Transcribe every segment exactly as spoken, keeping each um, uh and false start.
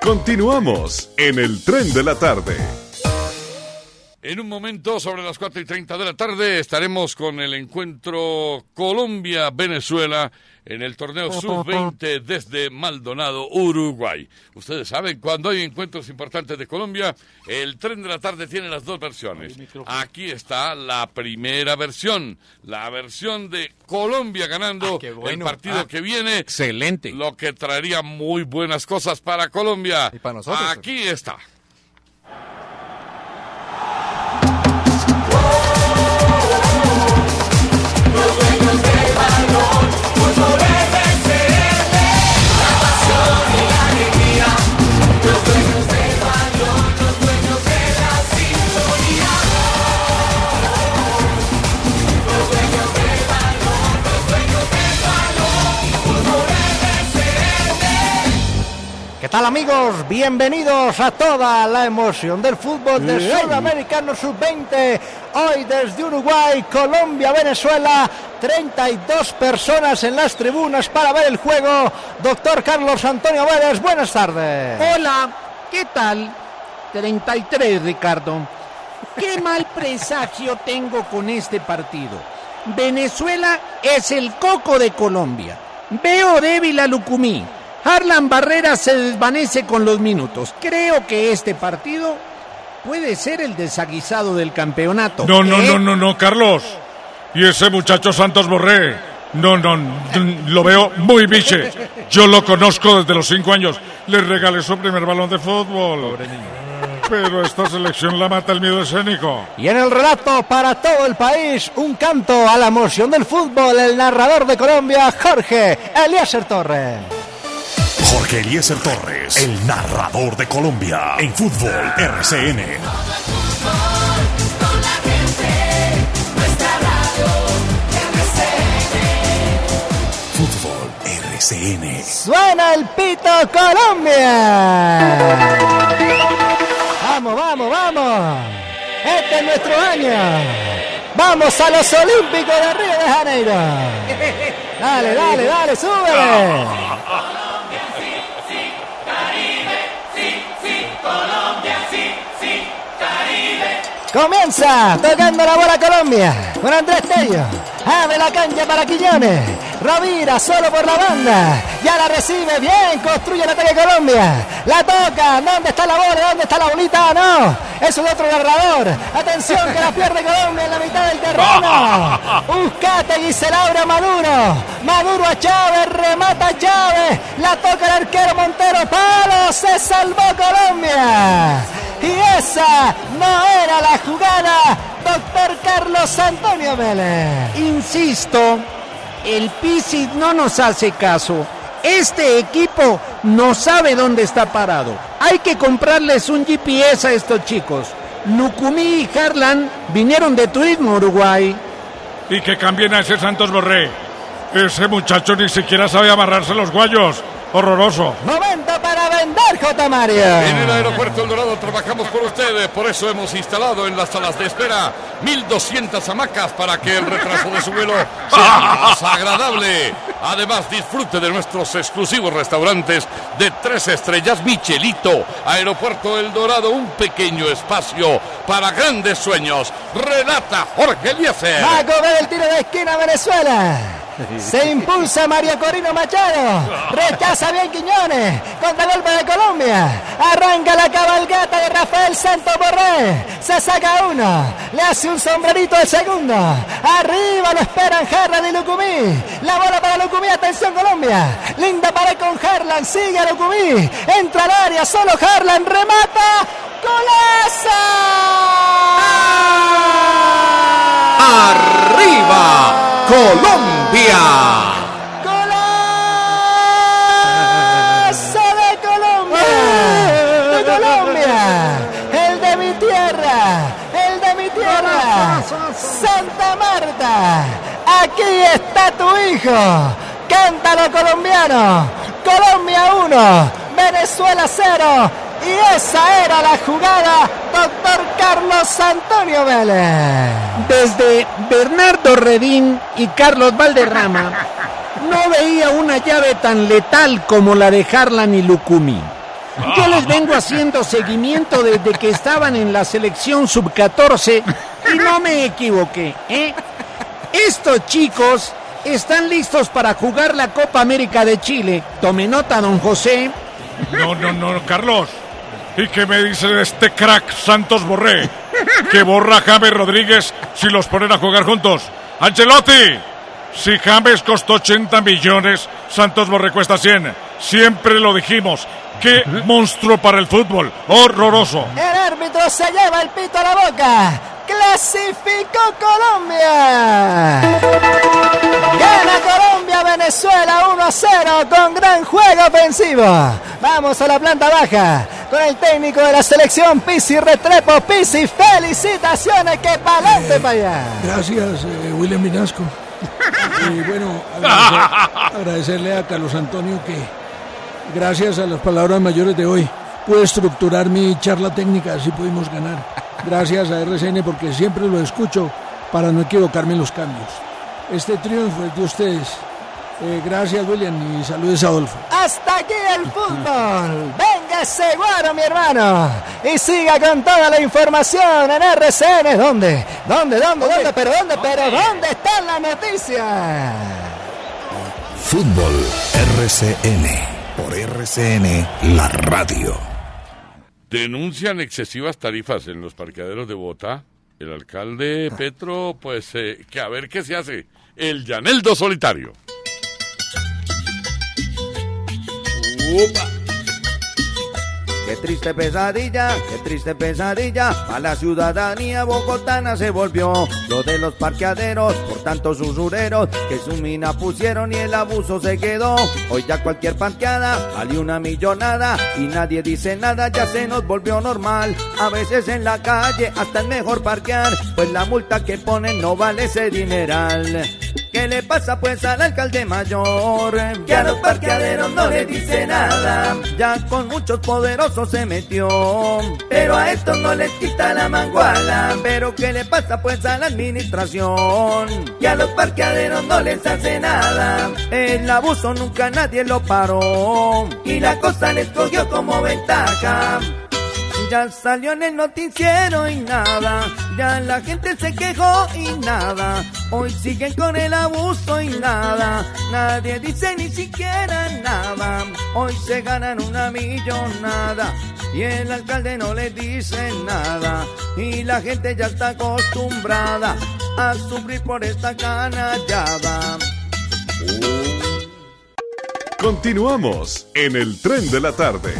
Continuamos en el Tren de la Tarde. En un momento, sobre las cuatro y treinta de la tarde, estaremos con el encuentro Colombia-Venezuela en el torneo sub veinte desde Maldonado, Uruguay. Ustedes saben, cuando hay encuentros importantes de Colombia, el Tren de la Tarde tiene las dos versiones. Aquí está la primera versión, la versión de Colombia ganando ah, bueno. el partido ah, que viene. Excelente. Lo que traería muy buenas cosas para Colombia. Y para nosotros. Aquí está. ¿Qué tal, amigos? Bienvenidos a toda la emoción del fútbol de Sudamericano sub veinte. Hoy desde Uruguay, Colombia, Venezuela. treinta y dos personas en las tribunas para ver el juego. Doctor Carlos Antonio Vélez, buenas tardes. Hola, ¿qué tal? treinta y tres, Ricardo. Qué mal presagio tengo con este partido. Venezuela es el coco de Colombia. Veo débil a Lucumí. Harlan Barrera se desvanece con los minutos. Creo que este partido puede ser el desaguisado del campeonato. No, no, ¿Eh? no, no, no, Carlos. Y ese muchacho Santos Borré. No, no, lo veo muy biche. Yo lo conozco desde los cinco años. Le regalé su primer balón de fútbol. Pero esta selección la mata el miedo escénico. Y en el relato para todo el país, un canto a la emoción del fútbol, el narrador de Colombia, Jorge Eliezer Torres. Jorge Eliezer Torres, el narrador de Colombia en Fútbol R C N. Fútbol R C N. Suena el pito Colombia. Vamos, vamos, vamos. Este es nuestro año. Vamos a los Olímpicos de Río de Janeiro. Dale, dale, dale, súbele. Comienza tocando la bola Colombia con Andrés Tello. Abre la cancha para Quiñones. Rovira solo por la banda. Ya la recibe bien. Construye el ataque Colombia. La toca. ¿Dónde está la bola? ¿Dónde está la bolita? No. Eso es otro narrador. Atención que la pierde Colombia en la mitad del terreno. Buscate y se la abre a Maduro. Maduro a Chávez. Remata a Chávez. La toca el arquero Montero. Palo. Se salvó Colombia. Y esa no era la jugada, doctor Carlos Antonio Vélez. Insisto, el Pisis no nos hace caso. Este equipo no sabe dónde está parado. Hay que comprarles un G P S a estos chicos. Lucumí y Harlan vinieron de turismo a Uruguay. Y que cambien a ese Santos Borré. Ese muchacho ni siquiera sabe amarrarse los guayos. Horroroso. Momento para vender, J. Mario. En el aeropuerto El Dorado trabajamos por ustedes, por eso hemos instalado en las salas de espera mil doscientas hamacas para que el retraso de su vuelo sea más agradable. Además, disfrute de nuestros exclusivos restaurantes de tres estrellas Michelito. Aeropuerto El Dorado, un pequeño espacio para grandes sueños. Relata Jorge Eliezer. Va a comer el tiro de esquina Venezuela. Se impulsa María Corina Machado. Rechaza bien Quiñones. Contragolpe de Colombia. Arranca la cabalgata de Rafael Santos Borré. Se saca uno. Le hace un sombrerito el segundo. Arriba lo esperan Harlan y Lucumí. La bola para Lucumí. Atención Colombia. Linda pared con Harlan. Sigue Lucumí. Entra al área. Solo Harlan. Remata. ¡Golazo! ¡Arriba! ¡Colombia! ¡Golazo de Colombia! ¡De Colombia! ¡El de mi tierra! ¡El de mi tierra! ¡Santa Marta! ¡Aquí está tu hijo! ¡Cántalo, colombiano! ¡Colombia uno! ¡Venezuela cero! Y esa era la jugada, doctor Carlos Antonio Vélez. Desde Bernardo Redín y Carlos Valderrama, no veía una llave tan letal como la de Harlan y Lucumí. Yo les vengo haciendo seguimiento desde que estaban en la selección sub catorce y no me equivoqué, ¿eh? Estos chicos están listos para jugar la Copa América de Chile. Tome nota, don José. No, no, no, Carlos. ¿Y qué me dice de este crack Santos Borré? Que borra a James Rodríguez si los ponen a jugar juntos. ¡Ancelotti! Si James costó ochenta millones, Santos Borré cuesta cien. Siempre lo dijimos. ¡Qué monstruo para el fútbol! ¡Horroroso! El árbitro se lleva el pito a la boca. ¡Clasificó Colombia! Gana Colombia, Venezuela uno a cero con gran juego ofensivo. Vamos a la planta baja con el técnico de la selección, Pizzi Restrepo. Pizzi, felicitaciones, que pa'lante para allá. Gracias, eh, William Vinasco. Y bueno, agradecer, agradecerle a Carlos Antonio que gracias a las palabras mayores de hoy pude estructurar mi charla técnica, así pudimos ganar. Gracias a R C N porque siempre lo escucho para no equivocarme en los cambios. Este triunfo es de ustedes. Eh, gracias, William, y saludos a Adolfo. Hasta aquí el fútbol. Véngase, Guaro, mi hermano. Y siga con toda la información en R C N. ¿Dónde? ¿Dónde? ¿Dónde? ¿Dónde? ¿Pero dónde? ¿Pero dónde están las noticias? Fútbol R C N. Por R C N, la radio. Denuncian excesivas tarifas en los parqueaderos de Bogotá. El alcalde Petro, pues, eh, que a ver qué se hace. El Llaneldo solitario. ¡Upa! Qué triste pesadilla, qué triste pesadilla, a la ciudadanía bogotana se volvió lo de los parqueaderos, por tantos usureros que su mina pusieron y el abuso se quedó. Hoy ya cualquier parqueada vale una millonada y nadie dice nada, ya se nos volvió normal. A veces en la calle hasta es mejor parquear, pues la multa que ponen no vale ese dineral. ¿Qué le pasa pues al alcalde mayor? Que a los parqueaderos no le dice nada, ya con muchos poderosos se metió, pero a estos no les quita la manguala. Pero ¿qué le pasa pues a la administración? Que a los parqueaderos no les hace nada, el abuso nunca nadie lo paró y la cosa les cogió como ventaja. Ya salió en el noticiero y nada, ya la gente se quejó y nada, hoy siguen con el abuso y nada, nadie dice ni siquiera nada, hoy se ganan una millonada y el alcalde no le dice nada y la gente ya está acostumbrada a sufrir por esta canallada. Continuamos en el Tren de la Tarde.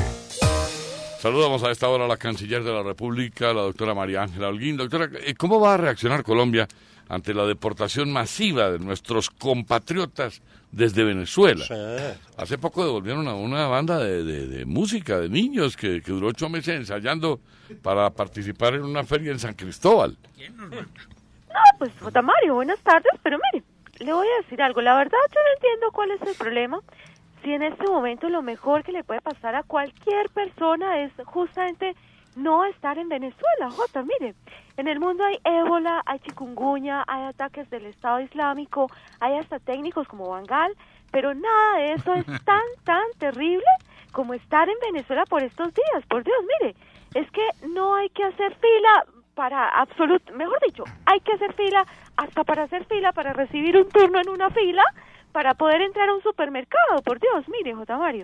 Saludamos a esta hora a la canciller de la República, la doctora María Ángela Holguín. Doctora, ¿cómo va a reaccionar Colombia ante la deportación masiva de nuestros compatriotas desde Venezuela? Sí. Hace poco devolvieron a una banda de, de, de música, de niños, que, que duró ocho meses ensayando para participar en una feria en San Cristóbal. No, pues, J. Mario, buenas tardes, pero mire, le voy a decir algo. La verdad, yo no entiendo cuál es el problema. Si en este momento lo mejor que le puede pasar a cualquier persona es justamente no estar en Venezuela, Jota, mire, en el mundo hay ébola, hay chikungunya, hay ataques del Estado Islámico, hay hasta técnicos como Bangal, pero nada de eso es tan, tan terrible como estar en Venezuela por estos días. Por Dios, mire, es que no hay que hacer fila para absoluto, mejor dicho, hay que hacer fila hasta para hacer fila para recibir un turno en una fila, para poder entrar a un supermercado. Por Dios, mire, J. Mario,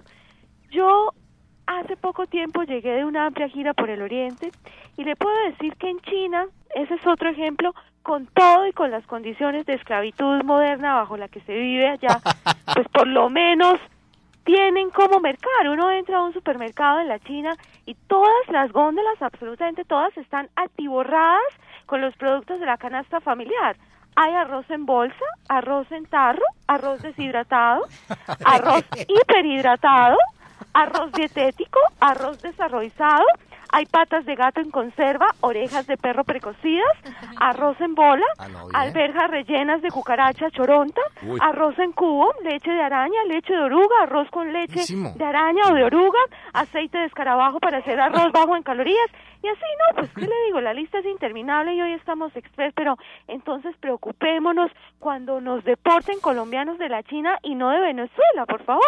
yo hace poco tiempo llegué de una amplia gira por el Oriente y le puedo decir que en China, ese es otro ejemplo, con todo y con las condiciones de esclavitud moderna bajo la que se vive allá, pues por lo menos tienen como mercar. Uno entra a un supermercado en la China y todas las góndolas, absolutamente todas, están atiborradas con los productos de la canasta familiar. Hay arroz en bolsa, arroz en tarro, arroz deshidratado, arroz hiperhidratado, arroz dietético, arroz desarrollado, hay patas de gato en conserva, orejas de perro precocidas, arroz en bola, alberjas rellenas de cucaracha choronta, Uy. arroz en cubo, leche de araña, leche de oruga, arroz con leche Buenísimo. de araña o de oruga, aceite de escarabajo para hacer arroz bajo en calorías, y así, no, pues, ¿qué le digo? La lista es interminable y hoy estamos express, pero entonces preocupémonos cuando nos deporten colombianos de la China y no de Venezuela, por favor.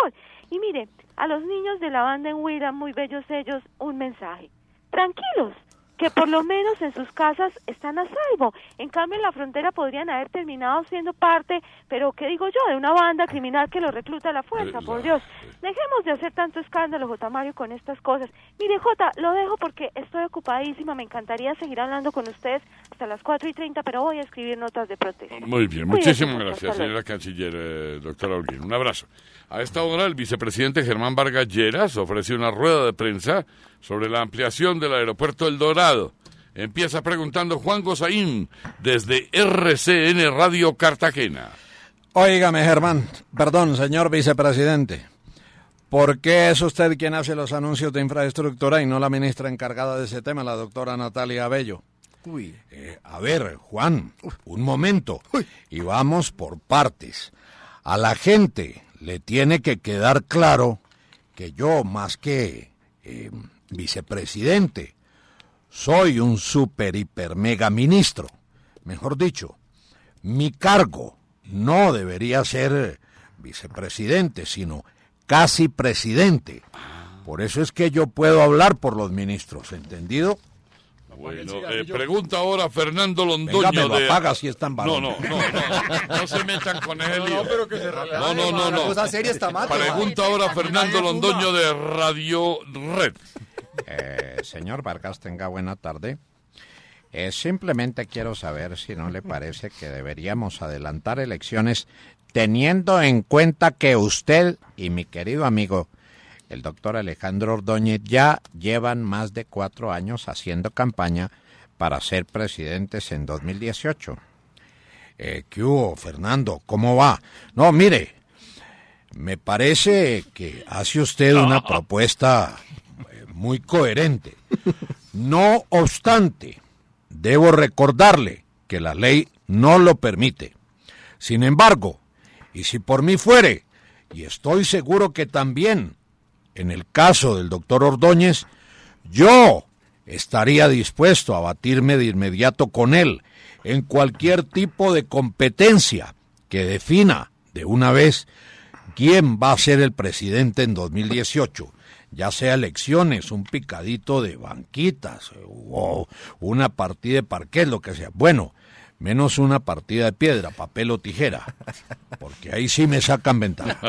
Y mire, a los niños de la banda en Huila, muy bellos ellos, un mensaje. Tranquilos, que por lo menos en sus casas están a salvo. En cambio, en la frontera podrían haber terminado siendo parte, pero ¿qué digo yo?, de una banda criminal que los recluta a la fuerza, por Dios. Dejemos de hacer tanto escándalo, J. Mario, con estas cosas. Mire, Jota, lo dejo porque estoy ocupadísima, me encantaría seguir hablando con ustedes hasta las cuatro y treinta, pero voy a escribir notas de protesta. Muy bien, muchísimas gracias, señora canciller, eh, doctora Holguín. Un abrazo. A esta hora, el vicepresidente Germán Vargas Lleras ofreció una rueda de prensa sobre la ampliación del aeropuerto El Dorado. Empieza preguntando Juan Gozaín, desde R C N Radio Cartagena. Óigame, Germán, perdón, señor vicepresidente, ¿por qué es usted quien hace los anuncios de infraestructura y no la ministra encargada de ese tema, la doctora Natalia Abello? Uy. Eh, a ver, Juan, un momento, y vamos por partes. A la gente le tiene que quedar claro que yo, más que eh, vicepresidente, soy un super, hiper, mega ministro. Mejor dicho, mi cargo no debería ser vicepresidente, sino casi presidente. Por eso es que yo puedo hablar por los ministros, ¿entendido? Bueno, eh, pregunta ahora Fernando Londoño. Venga, me lo de... apaga si es tan barato. No, no, no, no, no se metan con ese lío. No, no, pero que se relaje. No, no, no, no. La cosa seria está mal. Pregunta ahora Fernando Londoño de Radio Red. Eh, señor Vargas, tenga buena tarde. Eh, simplemente quiero saber si no le parece que deberíamos adelantar elecciones teniendo en cuenta que usted y mi querido amigo, el doctor Alejandro Ordóñez, ya llevan más de cuatro años haciendo campaña para ser presidentes en dos mil dieciocho. Eh, ¿Qué hubo, Fernando? ¿Cómo va? No, mire, me parece que hace usted una propuesta muy coherente. No obstante, debo recordarle que la ley no lo permite. Sin embargo, y si por mí fuere, y estoy seguro que también en el caso del doctor Ordóñez, yo estaría dispuesto a batirme de inmediato con él en cualquier tipo de competencia que defina de una vez quién va a ser el presidente en dos mil dieciocho. Ya sea elecciones, un picadito de banquitas o una partida de parqués, lo que sea. Bueno, menos una partida de piedra, papel o tijera, porque ahí sí me sacan ventaja.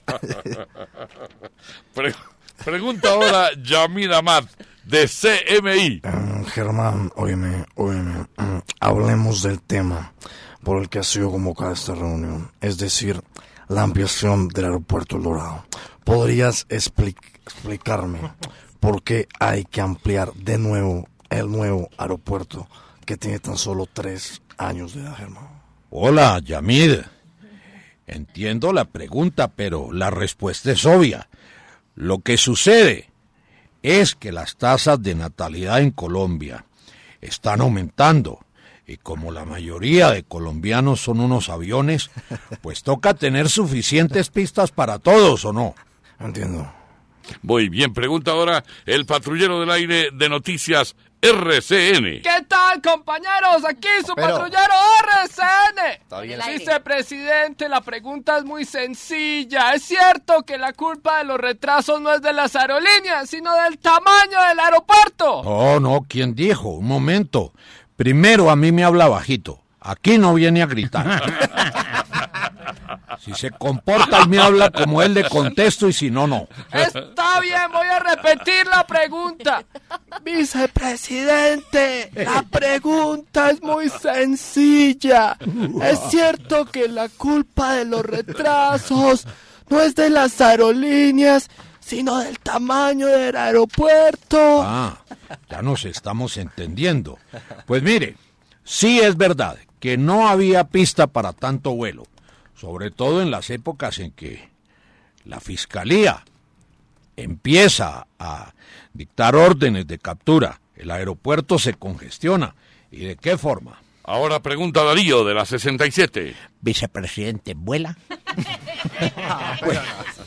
Pre- pregunta ahora Yamid Amad, de C M I. Um, Germán, óyeme, óyeme, um, hablemos del tema por el que ha sido convocada esta reunión, es decir, la ampliación del aeropuerto El Dorado. ¿Podrías explicar? explicarme por qué hay que ampliar de nuevo el nuevo aeropuerto que tiene tan solo tres años de edad, Germán? Hola, Yamid. Entiendo la pregunta, pero la respuesta es obvia. Lo que sucede es que las tasas de natalidad en Colombia están aumentando. Y como la mayoría de colombianos son unos aviones, pues toca tener suficientes pistas para todos, ¿o no? Entiendo. Muy bien, pregunta ahora el patrullero del aire de Noticias R C N. ¿Qué tal, compañeros? Aquí su Pero... patrullero R C N. Está bien. Vicepresidente, la pregunta es muy sencilla. ¿Es cierto que la culpa de los retrasos no es de las aerolíneas, sino del tamaño del aeropuerto? Oh, no, ¿quién dijo? Un momento. Primero a mí me habla bajito. Aquí no viene a gritar. Si se comporta y me habla como él, le contesto, y si no, no. Está bien, voy a repetir la pregunta. Vicepresidente, la pregunta es muy sencilla. ¿Es cierto que la culpa de los retrasos no es de las aerolíneas, sino del tamaño del aeropuerto? Ah, ya nos estamos entendiendo. Pues mire, sí es verdad que no había pista para tanto vuelo, sobre todo en las épocas en que la Fiscalía empieza a dictar órdenes de captura. El aeropuerto se congestiona. ¿Y de qué forma? Ahora pregunta Darío, de la sesenta y siete. Vicepresidente, ¿vuela? pues,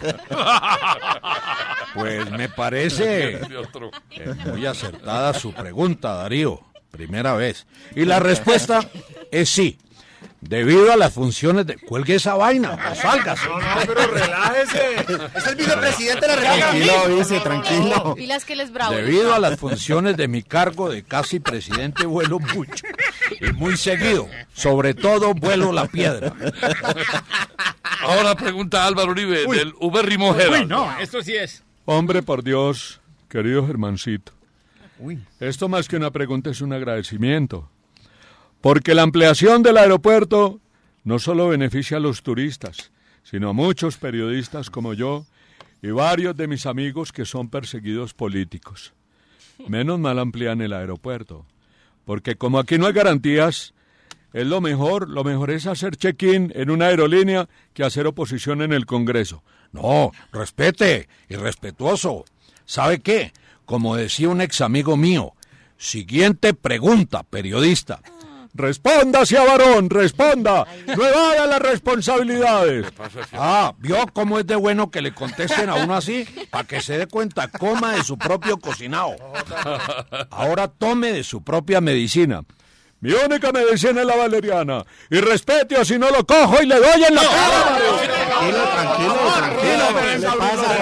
pues me parece eh, muy acertada su pregunta, Darío. Primera vez. Y la respuesta es sí. debido a las funciones de... Cuelgue esa vaina, no salgas. No, no, pero relájese. Es el vicepresidente de la República. Tranquilo, vice, tranquilo. Y las que les bravo. Debido a las funciones de mi cargo de casi presidente, vuelo mucho y muy seguido. Sobre todo, vuelo la piedra. Ahora pregunta Álvaro Uribe, Uy. del Ubérrimo Herald. Uy, no, esto sí es. Hombre, por Dios, querido Germancito. Uy. Esto más que una pregunta es un agradecimiento. Porque la ampliación del aeropuerto no solo beneficia a los turistas, sino a muchos periodistas como yo y varios de mis amigos que son perseguidos políticos. Menos mal amplían el aeropuerto, porque como aquí no hay garantías, es lo mejor, lo mejor es hacer check-in en una aerolínea que hacer oposición en el Congreso. No, respete, irrespetuoso. ¿Sabe qué? Como decía un ex amigo mío, siguiente pregunta, periodista. Responda, sea varón, responda. No evada las responsabilidades. Ah, ¿vio cómo es de bueno que le contesten a uno así? Para que se dé cuenta, coma de su propio cocinado. Ahora tome de su propia medicina. Mi única medicina es la valeriana. Y respete o si no lo cojo y le doy en la cara. Tranquilo, tranquilo,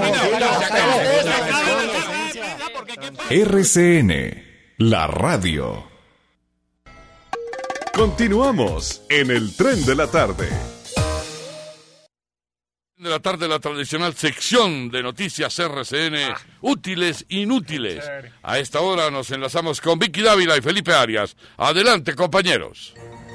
tranquilo. R C N, la radio. Continuamos en el Tren de la Tarde. De la tarde, la tradicional sección de noticias R C N, ah. útiles, inútiles. A esta hora nos enlazamos con Vicky Dávila y Felipe Arias. Adelante, compañeros.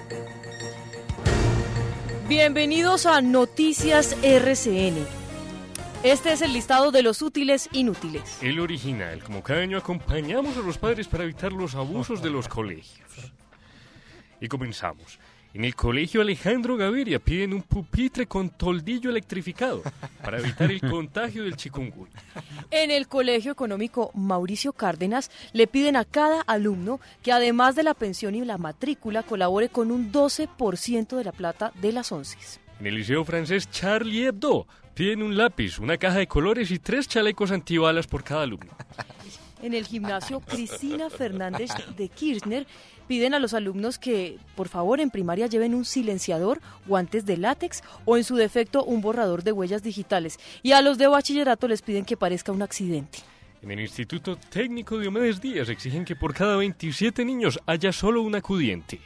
Bienvenidos a Noticias R C N. Este es el listado de los útiles inútiles. El original, como cada año acompañamos a los padres para evitar los abusos de los colegios. Y comenzamos. En el colegio Alejandro Gaviria piden un pupitre con toldillo electrificado para evitar el contagio del chikungunya. En el colegio económico Mauricio Cárdenas le piden a cada alumno que además de la pensión y la matrícula colabore con un doce por ciento de la plata de las onces. En el liceo francés Charlie Hebdo piden un lápiz, una caja de colores y tres chalecos antibalas por cada alumno. En el gimnasio Cristina Fernández de Kirchner piden a los alumnos que, por favor, en primaria lleven un silenciador, guantes de látex o, en su defecto, un borrador de huellas digitales. Y a los de bachillerato les piden que parezca un accidente. En el Instituto Técnico Diomedes Díaz exigen que por cada veintisiete niños haya solo un acudiente.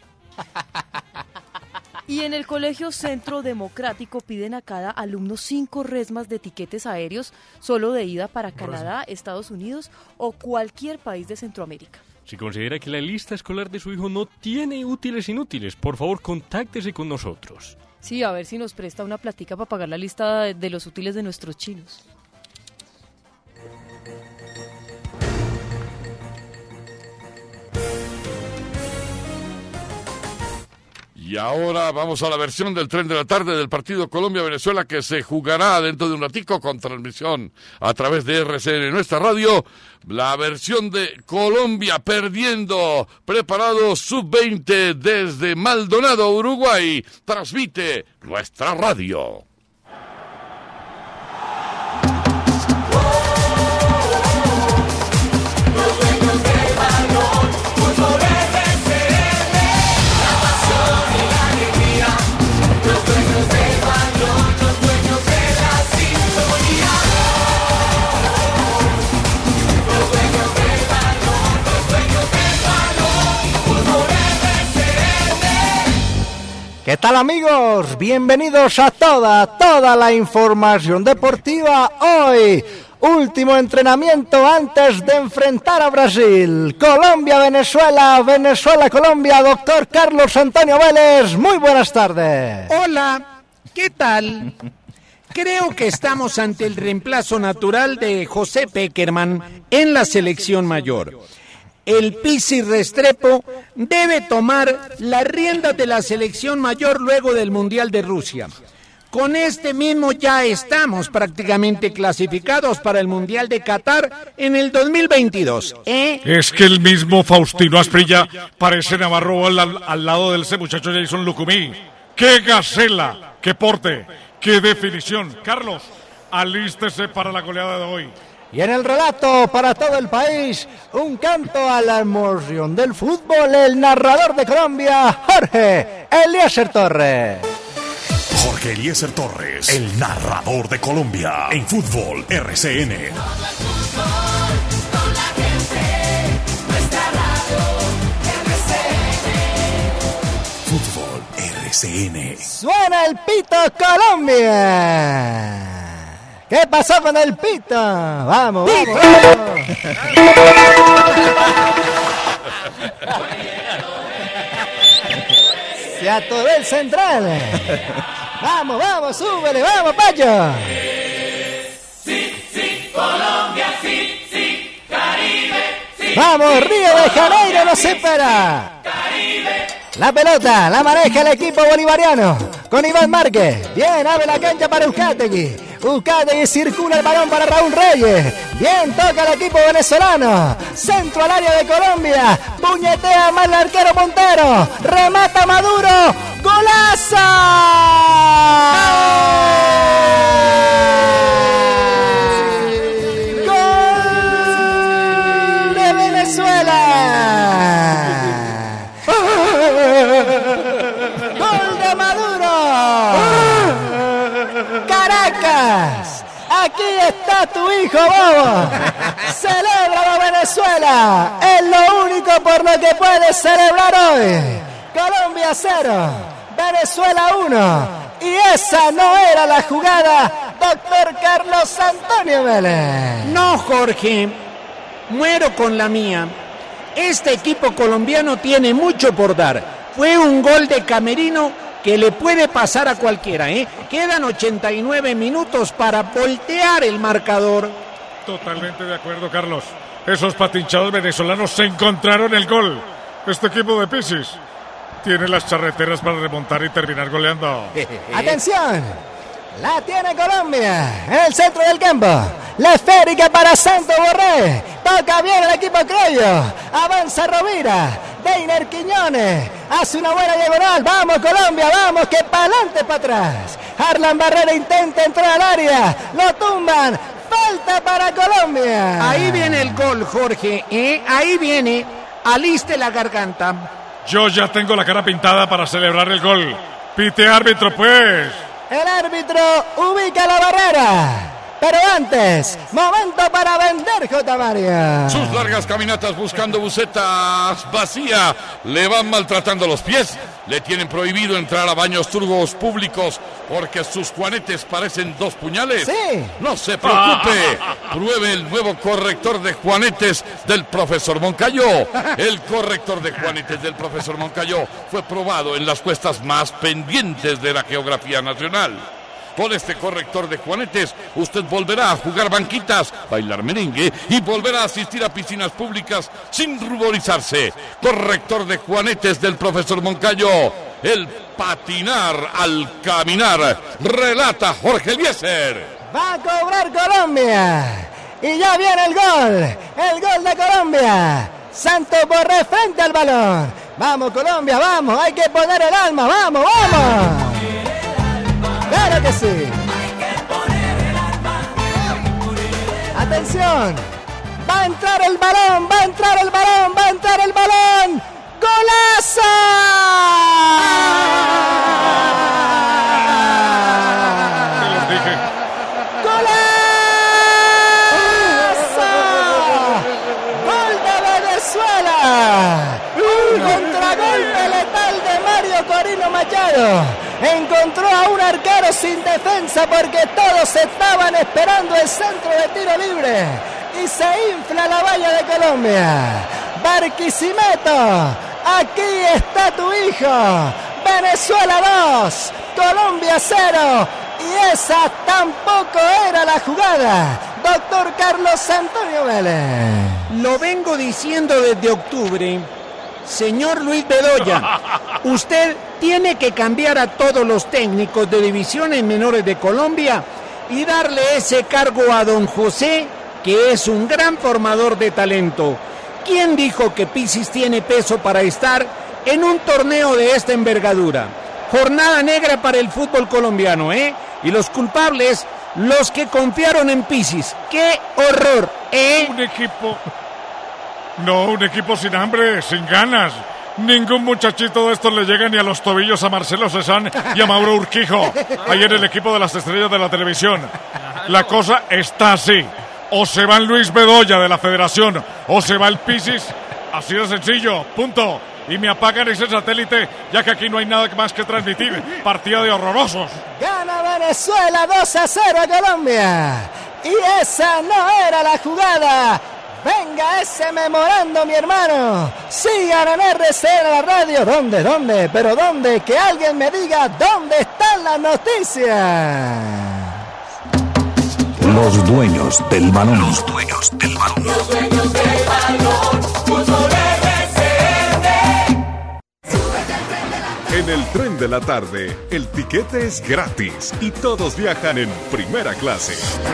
Y en el Colegio Centro Democrático piden a cada alumno cinco resmas de tiquetes aéreos solo de ida para Canadá, Estados Unidos o cualquier país de Centroamérica. Si considera que la lista escolar de su hijo no tiene útiles inútiles, por favor, contáctese con nosotros. Sí, a ver si nos presta una platica para pagar la lista de, de los útiles de nuestros chinos. Y ahora vamos a la versión del Tren de la Tarde del partido Colombia-Venezuela que se jugará dentro de un ratico con transmisión a través de R C N, nuestra radio. La versión de Colombia perdiendo, preparado sub veinte desde Maldonado, Uruguay. Transmite nuestra radio. ¿Qué tal, amigos? Bienvenidos a toda, toda la información deportiva hoy. Último entrenamiento antes de enfrentar a Brasil. Colombia, Venezuela, Venezuela, Colombia. Doctor Carlos Antonio Vélez, muy buenas tardes. Hola, ¿qué tal? Creo que estamos ante el reemplazo natural de José Pekerman en la selección mayor. El Pizzi Restrepo debe tomar las riendas de la selección mayor luego del Mundial de Rusia. Con este mismo ya estamos prácticamente clasificados para el Mundial de Qatar en el dos mil veintidós. ¿Eh? Es que el mismo Faustino Asprilla parece Navarro al, al lado de ese muchacho Jason Lucumí. ¡Qué gacela! ¡Qué porte! ¡Qué definición! Carlos, alístese para la goleada de hoy. Y en el relato para todo el país, un canto a la emoción del fútbol, el narrador de Colombia, Jorge Eliezer Torres. Jorge Eliezer Torres, el narrador de Colombia en Fútbol R C N. Fútbol R C N. Suena el pito Colombia. ¿Qué pasó con el pito? Vamos, vamos, vamos. Se atoró el central. Vamos, vamos, súbele, vamos, Pacho. Sí, sí, Colombia, sí, sí, Caribe. Sí, vamos, sí, Río de Janeiro no se para. Caribe. La pelota la maneja el equipo bolivariano con Iván Márquez. Bien, abre la cancha para Uzcategui. Uzcategui circula el balón para Raúl Reyes. Bien, toca el equipo venezolano. Centro al área de Colombia. Puñetea mal el arquero Montero. Remata Maduro. ¡Golazo! ¡Gol de Venezuela! ¡Gol de Maduro! ¡Caracas! Aquí está tu hijo, bobo. Celébralo, Venezuela. Es lo único por lo que puedes celebrar hoy. Colombia cero, Venezuela uno. Y esa no era la jugada, doctor Carlos Antonio Vélez. No, Jorge. Muero con la mía. Este equipo colombiano tiene mucho por dar. Fue un gol de camerino que le puede pasar a cualquiera, ¿eh? Quedan ochenta y nueve minutos para voltear el marcador. Totalmente de acuerdo, Carlos. Esos patinchados venezolanos se encontraron el gol. Este equipo de Pisis tiene las charreteras para remontar y terminar goleando. ¡Atención! La tiene Colombia en el centro del campo. La esférica para Santos Borré. Toca bien el equipo criollo. Avanza Rovira. Deiner Quiñones. Hace una buena diagonal. Vamos Colombia, vamos, que para adelante, para atrás. Harlan Barrera intenta entrar al área. Lo tumban. Falta para Colombia. Ahí viene el gol, Jorge. ¿eh? Ahí viene. Aliste la garganta. Yo ya tengo la cara pintada para celebrar el gol. Pite árbitro, pues. El árbitro ubica la barrera. Pero antes, momento para vender, J. Mario. Sus largas caminatas buscando bucetas vacía le van maltratando los pies. Le tienen prohibido entrar a baños turcos públicos porque sus juanetes parecen dos puñales. Sí. No se preocupe. Pruebe el nuevo corrector de juanetes del profesor Moncayo. El corrector de juanetes del profesor Moncayo fue probado en las cuestas más pendientes de la geografía nacional. Con este corrector de juanetes, usted volverá a jugar banquitas, bailar merengue y volverá a asistir a piscinas públicas sin ruborizarse. Corrector de juanetes del profesor Moncayo. El patinar al caminar. Relata Jorge Eliezer. Va a cobrar Colombia. Y ya viene el gol. El gol de Colombia. Santos Borré frente al balón. Vamos Colombia, vamos. Hay que poner el alma. Vamos, vamos. ¡Claro que sí! ¡Atención! ¡Va a entrar el balón! ¡Va a entrar el balón! ¡Va a entrar el balón! ¡Golazo! Te los dije. ¡Golazo! ¡Gol de Venezuela! ¡Un contragolpe letal de Mario Corino Machado! Encontró a un arquero sin defensa porque todos estaban esperando el centro de tiro libre. Y se infla la valla de Colombia. Barquisimeto, aquí está tu hijo. Venezuela dos, Colombia cero. Y esa tampoco era la jugada. Doctor Carlos Antonio Vélez. Lo vengo diciendo desde octubre. Señor Luis Bedoya, usted tiene que cambiar a todos los técnicos de divisiones menores de Colombia y darle ese cargo a don José, que es un gran formador de talento. ¿Quién dijo que Pisis tiene peso para estar en un torneo de esta envergadura? Jornada negra para el fútbol colombiano, ¿eh? Y los culpables, los que confiaron en Pisis. ¡Qué horror, eh! Un equipo... No, un equipo sin hambre, sin ganas. Ningún muchachito de estos le llega ni a los tobillos a Marcelo Cezanne y a Mauro Urquijo, ayer el equipo de las estrellas de la televisión. La cosa está así. O se va el Luis Bedoya de la Federación, o se va el Pisis. Así de sencillo, punto. Y me apagan ese satélite, ya que aquí no hay nada más que transmitir. Partida de horrorosos. Gana Venezuela dos a cero a Colombia. Y esa no era la jugada. Venga ese memorando, mi hermano. Sigan en R C N la radio. ¿Dónde, dónde? ¿Pero dónde? Que alguien me diga dónde están las noticias. Los dueños del balón. Los dueños del balón. Los dueños del balón. Fútbol R C N. En el tren de la tarde, el tiquete es gratis y todos viajan en primera clase.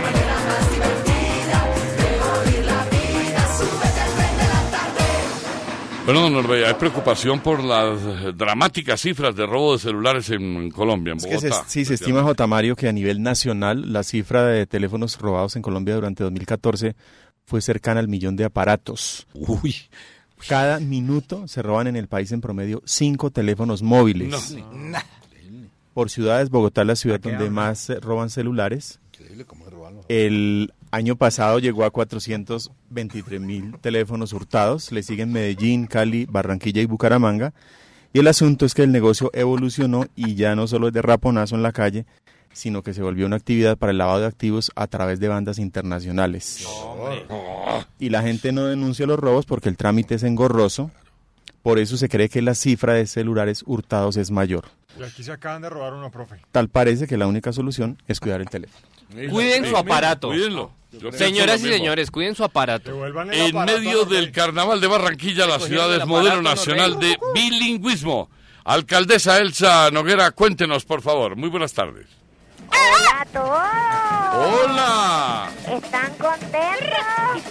Bueno, don Orbella, hay preocupación por las dramáticas cifras de robo de celulares en Colombia, en Bogotá. Es que se, sí, se estima, J. Mario, que a nivel nacional la cifra de teléfonos robados en Colombia durante dos mil catorce fue cercana al millón de aparatos. Uy. Cada minuto se roban en el país en promedio cinco teléfonos móviles. No. Por ciudades, Bogotá es la ciudad donde más se roban celulares. Increíble cómo roban los... El año pasado llegó a cuatrocientos veintitrés mil teléfonos hurtados. Le siguen Medellín, Cali, Barranquilla y Bucaramanga. Y el asunto es que el negocio evolucionó y ya no solo es de raponazo en la calle, sino que se volvió una actividad para el lavado de activos a través de bandas internacionales. Oh. Y la gente no denuncia los robos porque el trámite es engorroso. Por eso se cree que la cifra de celulares hurtados es mayor. Y aquí se acaban de robar uno, profe. Tal parece que la única solución es cuidar el teléfono. Cuiden su aparato. Cuídenlo. Señoras y señores, cuiden su aparato. En medio del Carnaval de Barranquilla, la ciudad es modelo nacional de bilingüismo. Alcaldesa Elsa Noguera, cuéntenos, por favor. Muy buenas tardes. Hola a todos. ¡Hola! ¿Están contentos?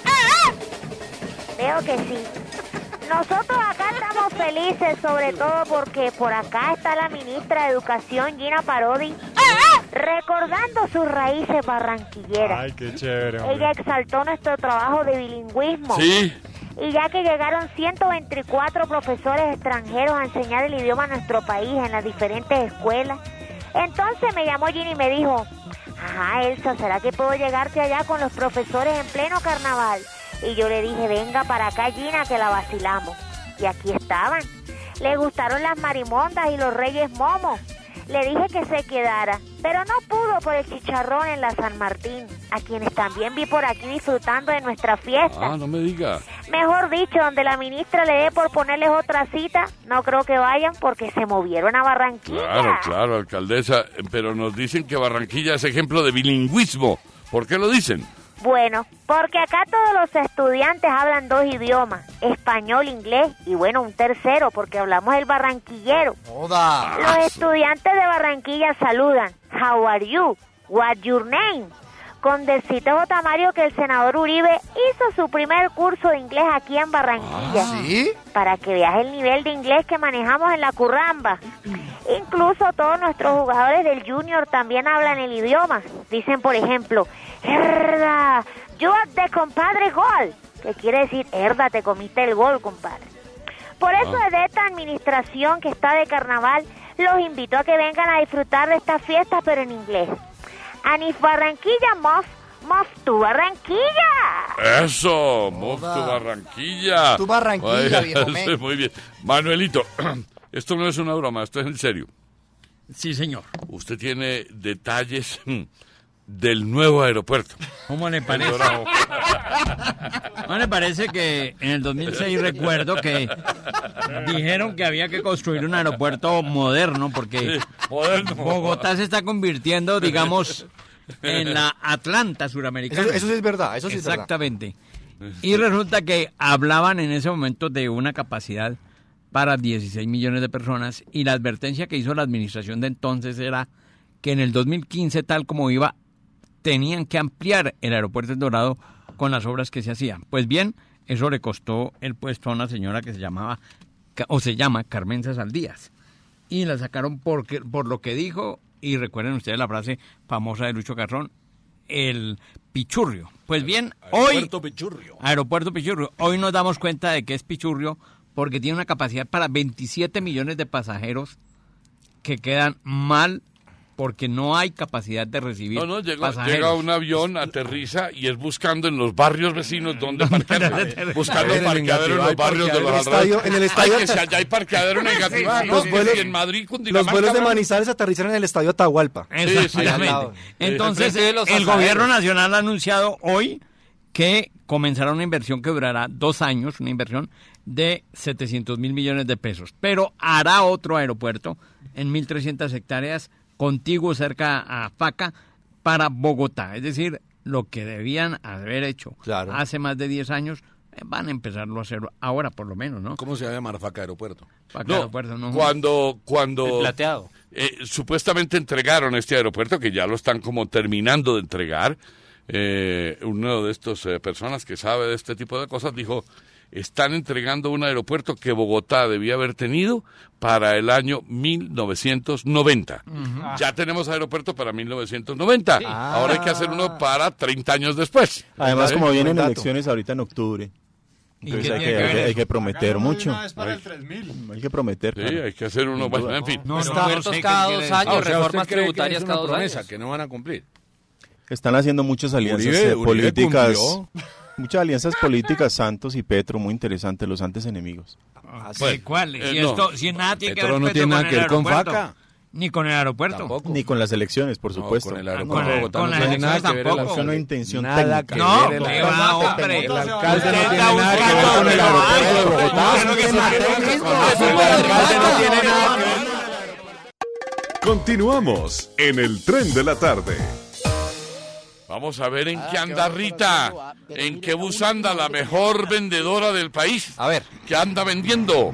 Veo que sí. Nosotros acá estamos felices, sobre todo porque por acá está la ministra de Educación, Gina Parodi, recordando sus raíces barranquilleras. Ay, qué chévere, hombre. Ella exaltó nuestro trabajo de bilingüismo. Sí. Y ya que llegaron ciento veinticuatro profesores extranjeros a enseñar el idioma a nuestro país en las diferentes escuelas, entonces me llamó Gina y me dijo, ajá, Elsa, ¿será que puedo llegarte allá con los profesores en pleno carnaval? Y yo le dije, venga para acá, Gina, que la vacilamos. Y aquí estaban. Le gustaron las marimondas y los reyes momos. Le dije que se quedara, pero no pudo por el chicharrón en la San Martín, a quienes también vi por aquí disfrutando de nuestra fiesta. Ah, no me diga. Mejor dicho, donde la ministra le dé por ponerles otra cita, no creo que vayan porque se movieron a Barranquilla. Claro, claro, alcaldesa, pero nos dicen que Barranquilla es ejemplo de bilingüismo. ¿Por qué lo dicen? Bueno, porque acá todos los estudiantes hablan dos idiomas, español, inglés y bueno, un tercero, porque hablamos el barranquillero. ¡Joda! Los estudiantes de Barranquilla saludan, how are you, what's your name? Con decirte, J. Mario, que el senador Uribe hizo su primer curso de inglés aquí en Barranquilla. ¿Ah, sí? Para que veas el nivel de inglés que manejamos en la curramba. Incluso todos nuestros jugadores del Junior también hablan el idioma. Dicen, por ejemplo, herda, yo de compadre gol, que quiere decir, herda, te comiste el gol, compadre. Por eso desde esta administración que está de carnaval, los invito a que vengan a disfrutar de estas fiestas, pero en inglés. Anif Barranquilla, Mof, Mof tu Barranquilla. Eso, Mof tu Barranquilla. Tu Barranquilla, Ay, viejo men. muy bien. Manuelito, esto no es una broma, esto es en serio. Sí, señor. Usted tiene detalles mm, del nuevo aeropuerto. ¿Cómo le parece? ¿No le parece que en el dos mil seis recuerdo que dijeron que había que construir un aeropuerto moderno porque Sí, moderno. Bogotá se está convirtiendo, digamos, en la Atlanta suramericana? Eso, eso sí es verdad, eso sí es verdad. Exactamente. Y resulta que hablaban en ese momento de una capacidad para dieciséis millones de personas y la advertencia que hizo la administración de entonces era que en el dos mil quince, tal como iba, tenían que ampliar el aeropuerto El Dorado con las obras que se hacían. Pues bien, eso le costó el puesto a una señora que se llamaba, o se llama Carmen César Díaz. Y la sacaron porque, por lo que dijo, y recuerden ustedes la frase famosa de Lucho Carrón, el pichurrio. Pues bien, hoy... Aeropuerto Pichurrio. Aeropuerto Pichurrio. Hoy nos damos cuenta de que es pichurrio porque tiene una capacidad para veintisiete millones de pasajeros que quedan mal porque no hay capacidad de recibir No, no, llega, pasajeros. llega un avión, aterriza y es buscando en los barrios vecinos donde parquearse. Buscando En parqueadero en los barrios de los alrededores. en el estadio- Ay, que si allá hay parqueadero en Engativá, ¿no? Los Que vuelos- si en Madrid, Los Cundinamarca, vuelos de ¿no? Manizales aterrizan en el estadio Atahualpa. Exactamente. Entonces, el gobierno nacional ha anunciado hoy que comenzará una inversión que durará dos años, una inversión de setecientos mil millones de pesos, pero hará otro aeropuerto en mil trescientas hectáreas contiguo cerca a Faca para Bogotá, es decir, lo que debían haber hecho hace más de diez años, eh, van a empezarlo a hacer ahora por lo menos, ¿no? ¿Cómo se va a llamar Faca Aeropuerto? Faca No, Aeropuerto, no. cuando, cuando El plateado. eh, supuestamente entregaron este aeropuerto, que ya lo están como terminando de entregar, eh, uno de estos eh, personas que sabe de este tipo de cosas dijo, están entregando un aeropuerto que Bogotá debía haber tenido para el año mil novecientos noventa. Ujú. Ya tenemos aeropuerto para mil novecientos noventa. Sí. Ahora hay que hacer uno para treinta años después. Además, ¿Vale? como vienen Buen dato. elecciones ahorita en octubre, ¿Y entonces qué hay tiene que, que hay, ver hay eso? que prometer mucho. para el Hay que prometer. Sí, claro. hay que hacer uno, Sin bueno, duda. en fin. No, Presupuestos cada dos años, Ah, o sea, reformas ¿usted cree que tributarias es cada una dos promesa años. que no van a cumplir? Están haciendo muchas alianzas Uribe- eh, Uribe políticas, cumplió. muchas alianzas políticas, Santos y Petro, muy interesantes, los antes enemigos. ¿Sí? ¿Cuál? eh, Si, no. esto, si nada tiene que Petro ver no Petro tiene nada con que el ver con aeropuerto, Faca. Ni con el aeropuerto. Ni con las elecciones, por supuesto. con el aeropuerto de Bogotá no tiene nada que ver el Es una intención Nada técnica. que No, ver el que alcalde. va, hombre. El alcalde Usted no está tiene nada que ver buscando con el lo aeropuerto de alto. Bogotá. Claro que sí. El alcalde no tiene nada que ver. Continuamos en el tren de la tarde. Vamos a ver en qué anda Rita, en qué bus anda la mejor vendedora del país. A ver. ¿Qué anda vendiendo?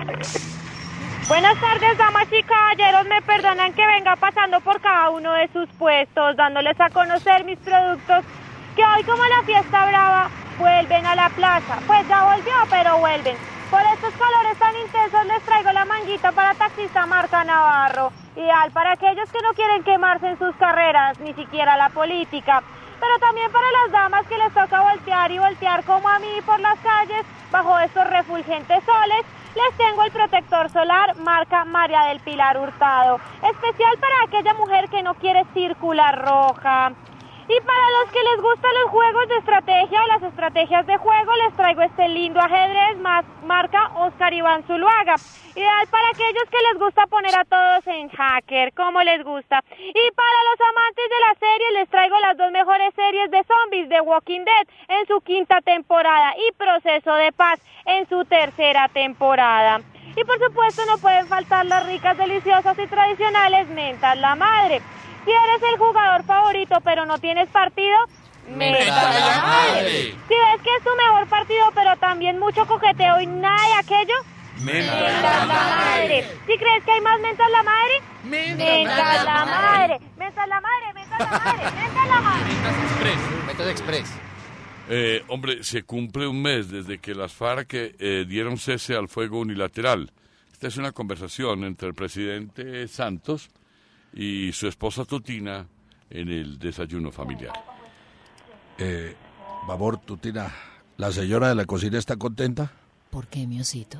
Buenas tardes, damas y caballeros. Me perdonan que venga pasando por cada uno de sus puestos, dándoles a conocer mis productos, que hoy, como la fiesta brava, vuelven a la plaza. Pues ya volvió, pero vuelven. Por estos colores tan intensos les traigo la manguita para taxista marca Navarro. Ideal para aquellos que no quieren quemarse en sus carreras, ni siquiera la política. Pero también para las damas que les toca voltear y voltear como a mí por las calles, bajo estos refulgentes soles, les tengo el protector solar marca María del Pilar Hurtado. Especial para aquella mujer que no quiere circular roja. Y para los que les gustan los juegos de estrategia o las estrategias de juego, les traigo este lindo ajedrez más marca Oscar Iván Zuluaga. Ideal para aquellos que les gusta poner a todos en hacker, como les gusta. Y para los amantes de la serie, les traigo las dos mejores series de zombies de Walking Dead en su quinta temporada y Proceso de Paz en su tercera temporada. Y por supuesto no pueden faltar las ricas, deliciosas y tradicionales mentas la madre. Si eres el jugador favorito pero no tienes partido, mentas la madre. Si ves que es tu mejor partido pero también mucho coqueteo y nada de aquello, mentas la madre. Si crees que hay más mentas la madre, mentas la madre. Mentas la madre, mentas la madre, mentas la madre. Método Express. Eh, hombre, se cumple un mes desde que las FARC eh, dieron cese al fuego unilateral. Esta es una conversación entre el presidente Santos y su esposa Tutina en el desayuno familiar. Eh, Babor, Tutina, ¿la señora de la cocina está contenta? ¿Por qué, mi osito?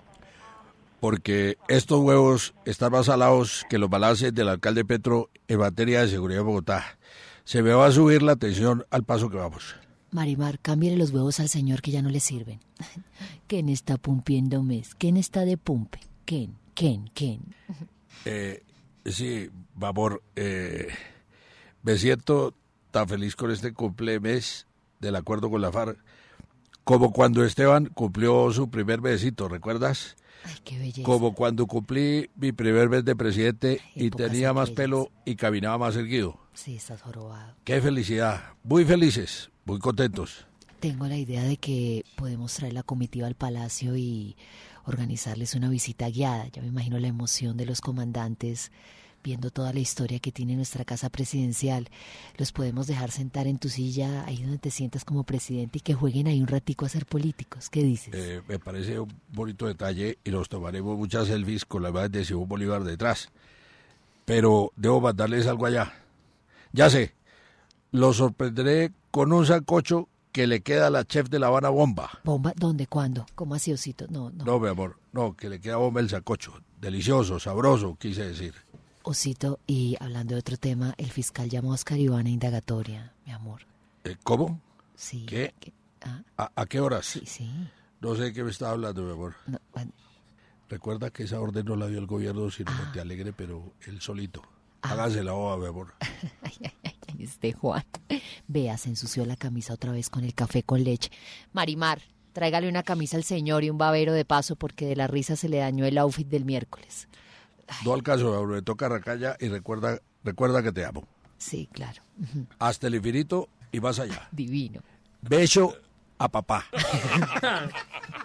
Porque estos huevos están más salados que los balances del alcalde Petro en materia de seguridad de Bogotá. Se me va a subir la tensión al paso que vamos. Marimar, cámbiale los huevos al señor que ya no le sirven. ¿Quién está pumpiendo mes? ¿Quién está de pumpe? ¿Quién? ¿Quién? ¿Quién? Eh, sí, Babor, eh, me siento tan feliz con este cumple mes del acuerdo con la FARC, como cuando Esteban cumplió su primer besito, ¿recuerdas? Ay, qué belleza. Como cuando cumplí mi primer mes de presidente y Épocas tenía más aquellas. pelo y caminaba más erguido. Sí, estás jorobado. Qué felicidad, muy felices, muy contentos. Tengo la idea de que podemos traer la comitiva al palacio y organizarles una visita guiada. Ya me imagino la emoción de los comandantes viendo toda la historia que tiene nuestra casa presidencial. Los podemos dejar sentar en tu silla, ahí donde te sientas como presidente, y que jueguen ahí un ratico a ser políticos. ¿Qué dices? Eh, me parece un bonito detalle y nos tomaremos muchas selfies con la imagen de Simón Bolívar detrás. Pero debo mandarles algo allá. Ya sé, los sorprenderé con un sancocho que le queda a la chef de La Habana bomba. ¿Bomba? ¿Dónde? ¿Cuándo? ¿Cómo así, Osito? No, no. No, mi amor, no, que le queda bomba el sacocho. Delicioso, sabroso, quise decir. Osito, y hablando de otro tema, el fiscal llamó a Oscar Iván a indagatoria, mi amor. Eh, ¿Cómo? Sí. ¿Qué? ¿Qué? Ah. ¿A, ¿A qué horas? Sí, sí. No sé de qué me está hablando, mi amor. No, bueno. Recuerda que esa orden no la dio el gobierno, sino Ah. que te alegre, pero él solito. Hágase la boba, mi amor. Ay, ay, ay, ay, este Juan. Vea, se ensució la camisa otra vez con el café con leche. Marimar, tráigale una camisa al señor y un babero de paso porque de la risa se le dañó el outfit del miércoles. No al caso, mi amor, me toca racalla y recuerda, recuerda que te amo. Sí, claro. Hasta el infinito y más allá. Divino. Beso a papá.